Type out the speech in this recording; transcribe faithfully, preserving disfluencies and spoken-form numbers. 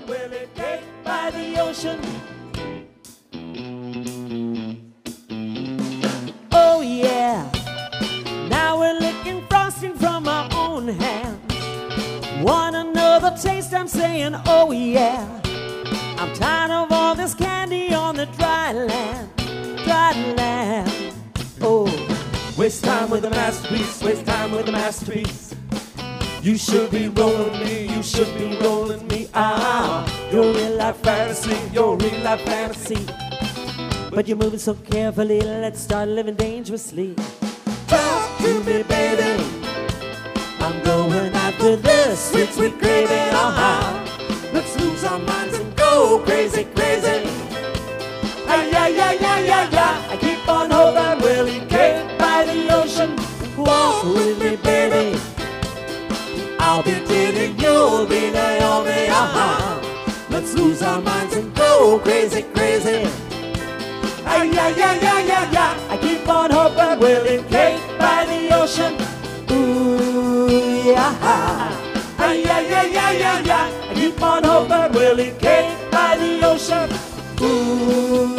Willie Gate by the ocean. Oh yeah, now we're licking frosting from our own hands. Want another taste? I'm saying, oh yeah. I'm tired of all this candy on the dry land, dry land. Oh, waste time with a masterpiece, waste time with a masterpiece. You should be rolling me, you should be rolling me. Ah, you're real life fantasy, you're real life fantasy. But you're moving so carefully, let's start living dangerously. Talk to me, baby. I'm going after this sweet, sweet gravy. Uh-huh. Let's lose our minds and go crazy, crazy. Ay, ay, ay, ay, ay, ay. I keep on hoping Willie Gate by the ocean. Walk with me, baby. I'll be Diddy, you'll be Naomi. Uh-huh. Let's lose our minds and go crazy, crazy. Ay, ay, ay, ay, ay, ay. I keep on hoping Willie Gate by the ocean. Ooh, yeah. Ay, ay, ay, ay, ay, ay. I keep on hoping Willie Gate by the ocean. Ooh.